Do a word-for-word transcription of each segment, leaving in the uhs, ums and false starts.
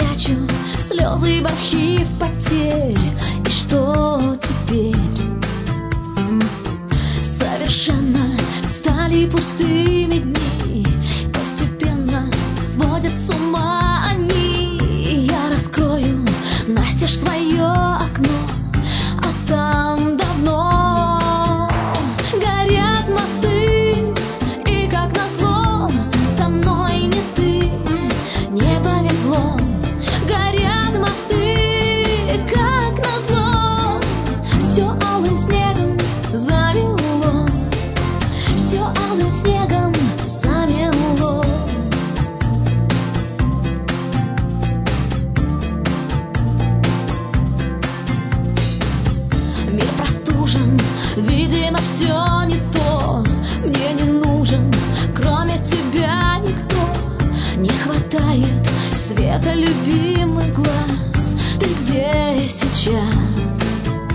прячу слезы в архив потерь. И что теперь? Совершенно стали пустыми дни, постепенно сводят с ума они. Я раскрою настежь свое окно, а там давно горят мосты. И как назло, со мной не ты, не повезло. Горят мосты, как назло, все алым снегом замело, все алым снегом замело. Мир простужен, видимо, все не то. Мне не нужен, кроме тебя, никто. Не хватает света любимых глаз. Ты где сейчас?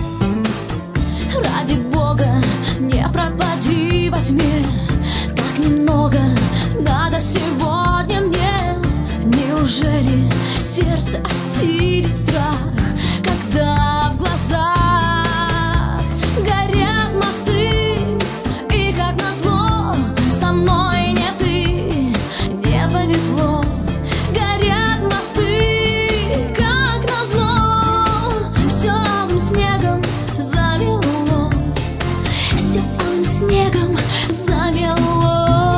Ради Бога, не пропади во тьме. Так немного надо сегодня мне. Неужели сердце осилит страх, когда в глазах горят мосты? И как назло, со мной не ты, не повезло. Горят мосты, как назло, все алым снегом замело, все алым снегом замело.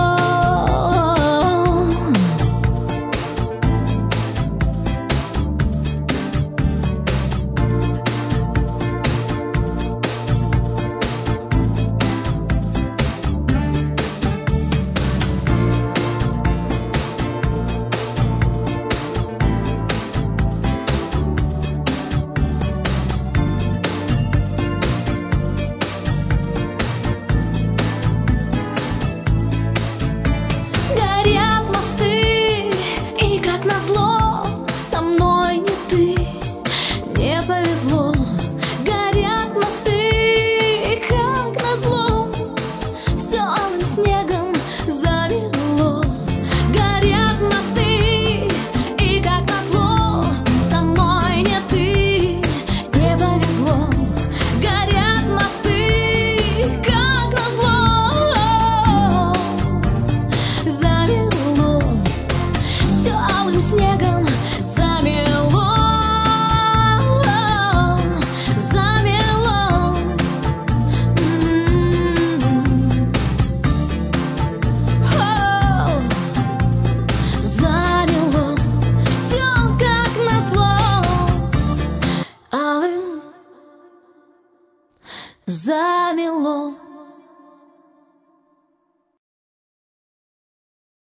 Повезло. Горят мосты, как назло, все алым снегом замело. Горят мосты, и как назло, со мной не ты, не повезло. Горят мосты, как назло, замело, все алым снегом замело. Замело.